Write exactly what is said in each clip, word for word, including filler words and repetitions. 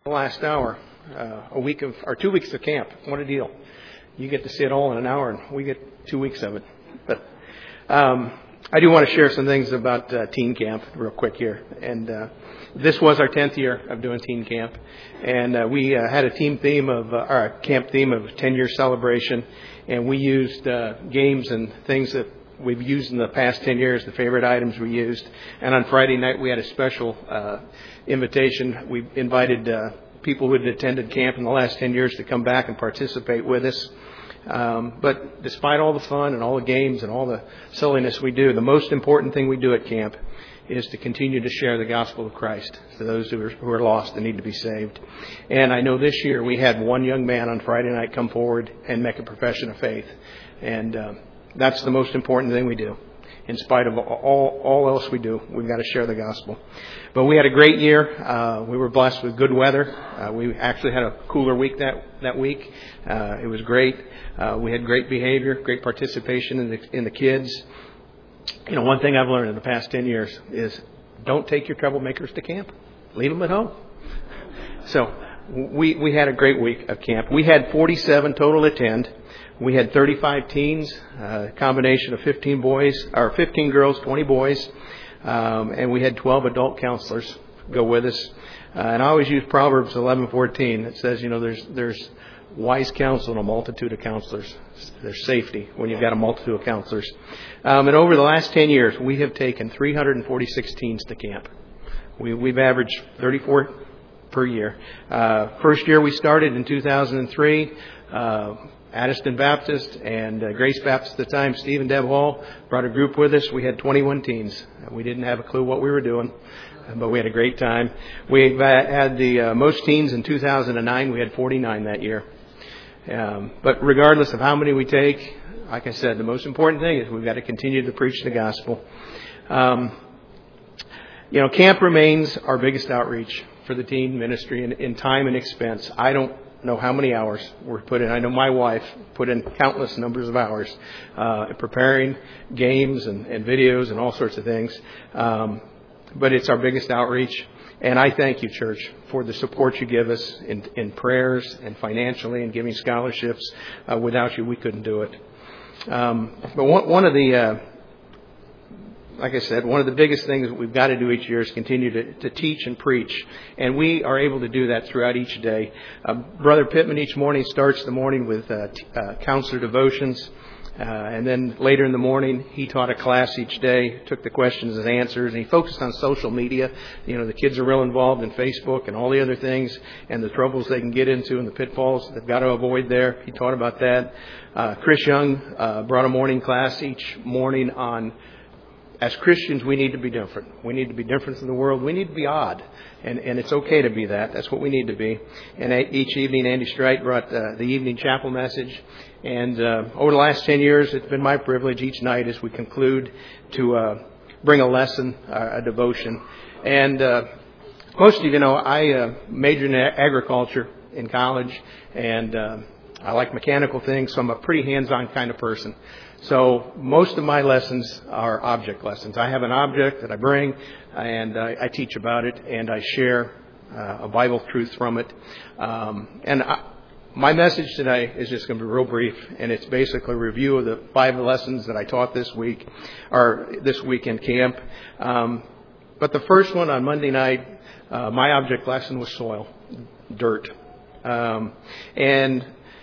Last hour, uh, a week of, or two weeks of camp. What a deal. You get to see it all in an hour, and we get two weeks of it. But um, I do want to share some things about uh, teen camp real quick here. And uh, this was our tenth year of doing teen camp. And uh, we uh, had a team theme of, uh, our camp theme of ten-year celebration. And we used uh, games and things that we've used in the past ten years, the favorite items we used. And on Friday night, we had a special uh, invitation. We invited uh, people who had attended camp in the last ten years to come back and participate with us. Um, but despite all the fun and all the games and all the silliness we do, the most important thing we do at camp is to continue to share the gospel of Christ to those who are, who are lost and need to be saved. And I know this year we had one young man on Friday night come forward and make a profession of faith. And uh, that's the most important thing we do. In spite of all, all else we do, we've got to share the gospel. But we had a great year. Uh, we were blessed with good weather. Uh, we actually had a cooler week that, that week. Uh, it was great. Uh, we had great behavior, great participation in the, in the kids. You know, one thing I've learned in the past ten years is don't take your troublemakers to camp. Leave them at home. So we, we had a great week of camp. We had forty-seven total attend. We had thirty-five teens, a combination of fifteen boys, or fifteen girls, twenty boys, um, and we had twelve adult counselors go with us. Uh, and I always use Proverbs eleven fourteen. It says, you know, there's there's wise counsel in a multitude of counselors. There's safety when you've got a multitude of counselors. Um, and over the last ten years, we have taken three hundred forty-six teens to camp. We, we've averaged thirty-four per year. Uh, first year we started in two thousand three. Uh, Addiston Baptist and uh, Grace Baptist at the time, Steve and Deb Hall, brought a group with us. We had twenty-one teens. We didn't have a clue what we were doing, but we had a great time. We had the uh, most teens in two thousand nine. We had forty-nine that year. Um, but regardless of how many we take, like I said, the most important thing is we've got to continue to preach the gospel. Um, you know, camp remains our biggest outreach for the teen ministry in, in time and expense. I don't know how many hours were put in. I know my wife put in countless numbers of hours uh, preparing games and, and videos and all sorts of things. Um, but it's our biggest outreach. And I thank you, church, for the support you give us in, in prayers and financially and giving scholarships. Uh, without you, we couldn't do it. Um, but one, one of the, uh, like I said, one of the biggest things that we've got to do each year is continue to, to teach and preach. And we are able to do that throughout each day. Uh, Brother Pittman each morning starts the morning with uh, t- uh, counselor devotions. Uh, and then later in the morning, he taught a class each day, took the questions and answers, and he focused on social media. You know, the kids are real involved in Facebook and all the other things and the troubles they can get into and the pitfalls they've got to avoid there. He taught about that. Uh, Chris Young uh, brought a morning class each morning on, as Christians, we need to be different. We need to be different from the world. We need to be odd. And, and it's okay to be that. That's what we need to be. And each evening, Andy Streit brought uh, the evening chapel message. And uh, over the last ten years, it's been my privilege each night as we conclude to uh, bring a lesson, uh, a devotion. And uh, most of you know, I uh, majored in agriculture in college. And uh, I like mechanical things, so I'm a pretty hands-on kind of person. So most of my lessons are object lessons. I have an object that I bring, and I, I teach about it, and I share uh, a Bible truth from it. Um, and I, my message today is just going to be real brief, and it's basically a review of the five lessons that I taught this week, or this week in camp. Um, but the first one on Monday night, uh, my object lesson was soil, dirt. Um, and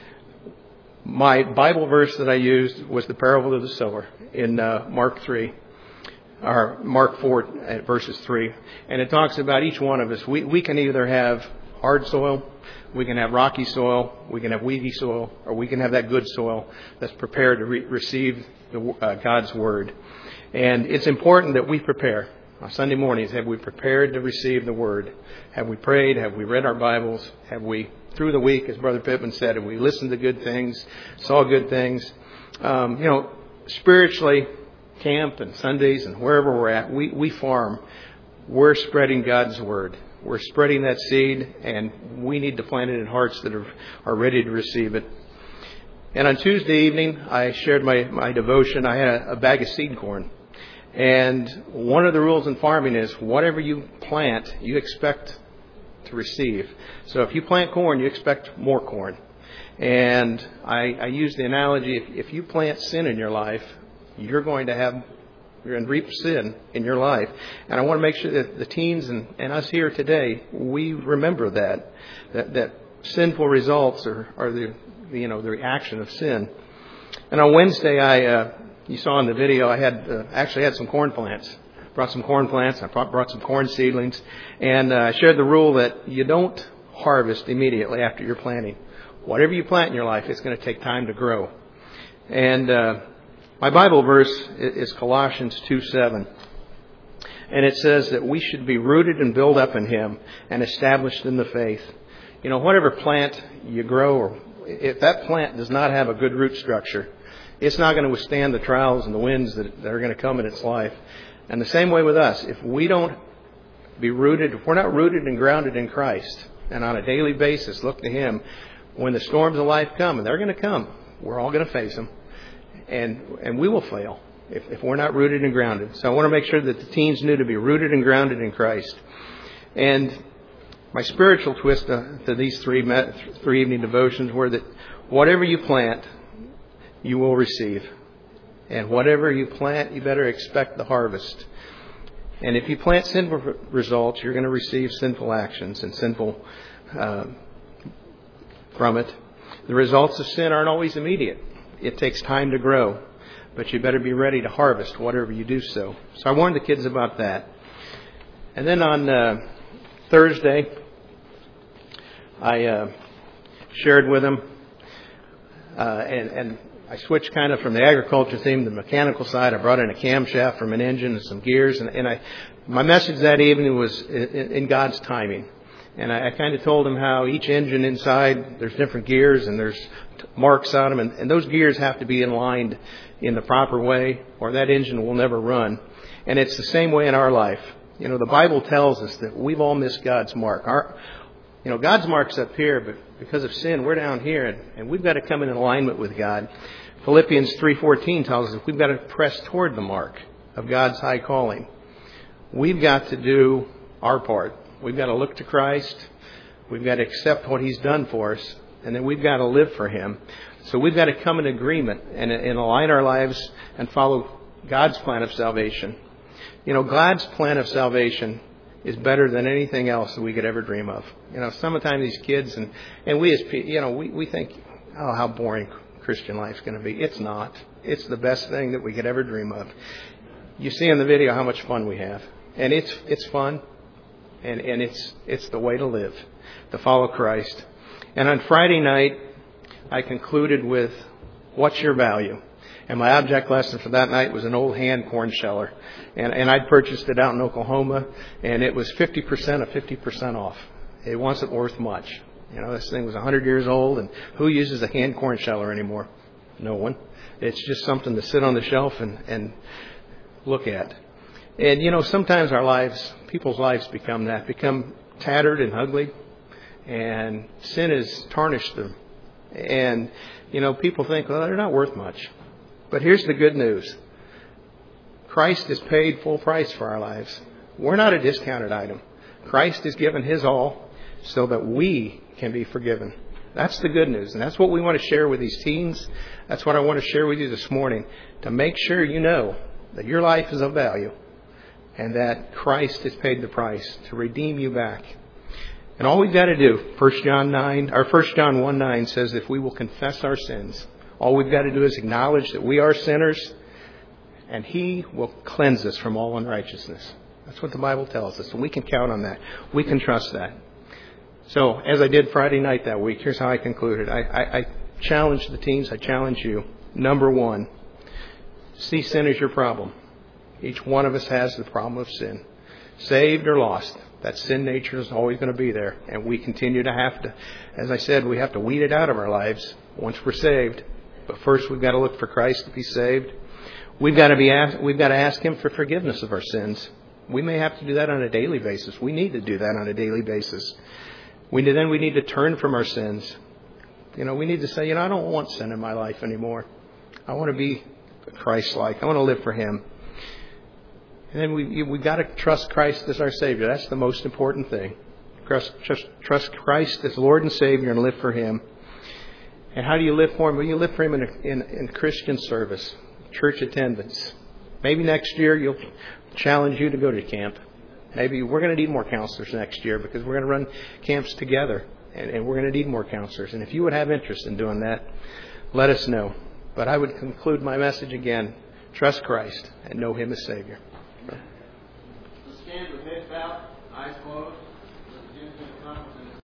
my Bible verse that I used was the parable of the sower in uh, Mark three, or Mark four, verses three. And it talks about each one of us. We, we can either have hard soil, we can have rocky soil, we can have weedy soil, or we can have that good soil that's prepared to re- receive the, uh, God's Word. And it's important that we prepare. On Sunday mornings, have we prepared to receive the Word? Have we prayed? Have we read our Bibles? Have we, through the week, as Brother Pittman said, have we listened to good things, saw good things? Um, you know, spiritually, camp and Sundays and wherever we're at, we, we farm. We're spreading God's Word. We're spreading that seed, and we need to plant it in hearts that are, are ready to receive it. And on Tuesday evening, I shared my, my devotion. I had a, a bag of seed corn. And one of the rules in farming is whatever you plant, you expect to receive. So if you plant corn, you expect more corn. And I, I use the analogy, if, if you plant sin in your life, you're going to have, you're going to reap sin in your life. And I want to make sure that the teens and, and us here today, we remember that, that, that sinful results are, are the, you know, the reaction of sin. And on Wednesday, I, uh, you saw in the video, I had, uh, actually had some corn plants. Brought some corn plants, I brought some corn seedlings, and uh, I shared the rule that you don't harvest immediately after you're planting. Whatever you plant in your life, it's going to take time to grow. And uh, my Bible verse is Colossians two seven. And it says that we should be rooted and built up in Him and established in the faith. You know, whatever plant you grow, or if that plant does not have a good root structure, it's not going to withstand the trials and the winds that, that are going to come in its life. And the same way with us, if we don't be rooted, if we're not rooted and grounded in Christ, and on a daily basis look to Him, when the storms of life come, and they're going to come, we're all going to face them, and and we will fail if, if we're not rooted and grounded. So I want to make sure that the teens knew to be rooted and grounded in Christ. And my spiritual twist to, to these three three evening devotions were that whatever you plant, you will receive. And whatever you plant, you better expect the harvest. And if you plant sinful results, you're going to receive sinful actions and sinful uh, from it. The results of sin aren't always immediate. It takes time to grow. But you better be ready to harvest whatever you do so. So I warned the kids about that. And then on uh, Thursday, I uh, shared with them uh, and... and I switched kind of from the agriculture theme to the mechanical side. I brought in a camshaft from an engine and some gears. And, and I, my message that evening was in, in God's timing. And I, I kind of told them how each engine inside, there's different gears and there's marks on them. And, and those gears have to be aligned in the proper way or that engine will never run. And it's the same way in our life. You know, the Bible tells us that we've all missed God's mark. Our, you know, God's mark's up here, but because of sin, we're down here, and, and we've got to come in alignment with God. Philippians three fourteen tells us we've got to press toward the mark of God's high calling. We've got to do our part. We've got to look to Christ. We've got to accept what He's done for us, and then we've got to live for Him. So we've got to come in agreement and, and align our lives and follow God's plan of salvation. You know, God's plan of salvation is better than anything else that we could ever dream of. You know, sometimes these kids and, and we as you know, we, we think, oh, how boring Christian life's going to be. It's not. It's the best thing that we could ever dream of. You see in the video how much fun we have. And it's it's fun. And, and it's it's the way to live, to follow Christ. And on Friday night, I concluded with, what's your value? And my object lesson for that night was an old hand corn sheller. And, and I'd purchased it out in Oklahoma, and it was fifty percent of fifty percent off. It wasn't worth much. You know, this thing was one hundred years old, and who uses a hand corn sheller anymore? No one. It's just something to sit on the shelf and, and look at. And, you know, sometimes our lives, people's lives become that, become tattered and ugly, and sin has tarnished them. And, you know, people think, well, they're not worth much. But here's the good news. Christ has paid full price for our lives. We're not a discounted item. Christ has given His all so that we can be forgiven. That's the good news. And that's what we want to share with these teens. That's what I want to share with you this morning, to make sure you know that your life is of value and that Christ has paid the price to redeem you back. And all we've got to do, First John nine, or First John one nine says, if we will confess our sins, all we've got to do is acknowledge that we are sinners, and He will cleanse us from all unrighteousness. That's what the Bible tells us, and we can count on that. We can trust that. So, as I did Friday night that week, here's how I concluded. I, I, I challenged the teens. I challenge you. Number one, see sin as your problem. Each one of us has the problem of sin. Saved or lost, that sin nature is always going to be there. And we continue to have to, as I said, we have to weed it out of our lives once we're saved. But first, we've got to look for Christ to be saved. We've got to be asked, we've got to ask Him for forgiveness of our sins. We may have to do that on a daily basis. We need to do that on a daily basis. We then we need to turn from our sins. You know, we need to say, you know, I don't want sin in my life anymore. I want to be Christ-like. I want to live for Him. And then we we've got to trust Christ as our Savior. That's the most important thing. Trust, trust, trust Christ as Lord and Savior and live for Him. And how do you live for Him? Well, you live for Him in, a, in, in Christian service, church attendance. Maybe next year you'll challenge you to go to camp. Maybe we're going to need more counselors next year because we're going to run camps together. And, and we're going to need more counselors. And if you would have interest in doing that, let us know. But I would conclude my message again. Trust Christ and know Him as Savior.